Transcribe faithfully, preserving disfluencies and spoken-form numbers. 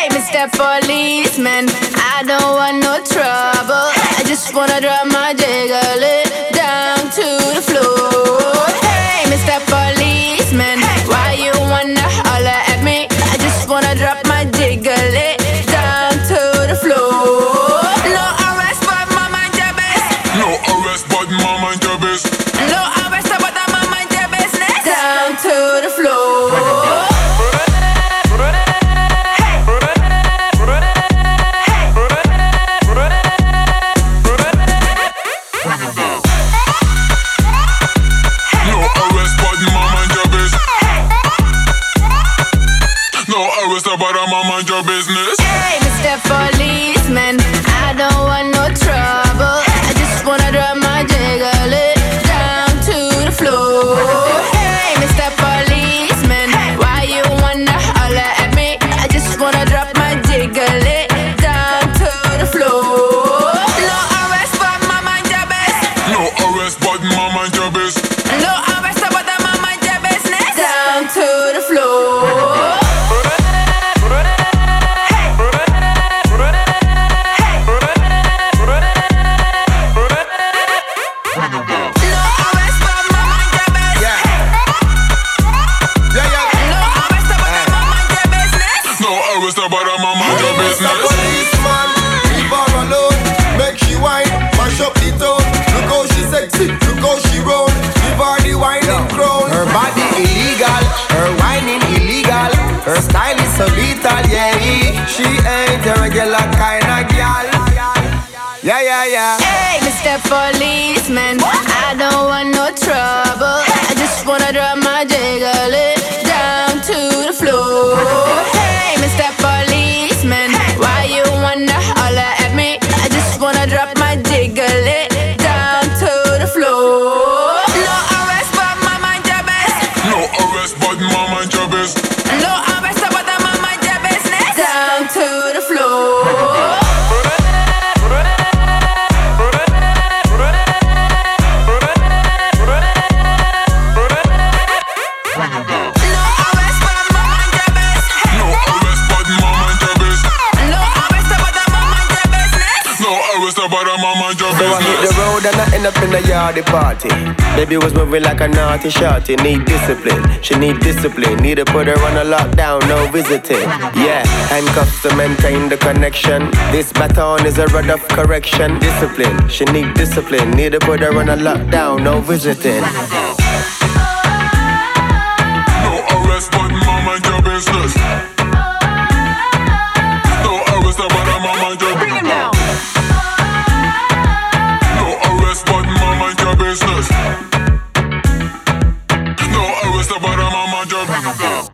Hey, Mister Policeman, I don't want no trouble. I just wanna drop my jiggle it down to the floor. Hey, Mister Policeman, why you wanna holler at me? I just wanna drop my jiggle it down to the floor. No arrest, but my mind your business. No arrest, but my mind your business. No arrest, but my mind your business. Down to the floor. But I'm on mind your business. Hey, Mister Policeman, I don't want no trouble. I just wanna drop my jiggle it down to the floor. Hey, Mister Policeman, why you wanna holler at me? I just wanna drop my jiggle it down to the floor. No arrest, but my mind your business. No arrest, but my mind your business. No arrest, but my mind your business. Down to the floor. But I'm on mind your business. Policeman, leave her alone. Make she whine, mash up the town. Look how she sexy, look how she roll. Give her the whining crown. Her body illegal, her whining illegal. Her style is so lethal, yeah. She ain't a regular kind of gal. Yeah, yeah, yeah. Hey, Mister Policeman, I don't want no trouble. I just wanna drop my jiggle it down to the floor. Hey, Mister Policeman, why you wanna holler at me? I just wanna drop my jiggle it down to the floor. No arrest, but my mind your business. No arrest, but my mind your business. No arrest, but my mind your business. Down to the floor. But I'm on mind your So I hit the road and I end up in a yardy party. Baby was moving like a naughty shorty. Need discipline, she need discipline. Need to put her on a lockdown, no visiting. Yeah, handcuffs to maintain the connection. This baton is a rod of correction. Discipline, she need discipline. Need to put her on a lockdown, no visiting. No arrest, but my mind your business. No arrest, but I'm on mind your business. Business. No arrest, but I'm on my job.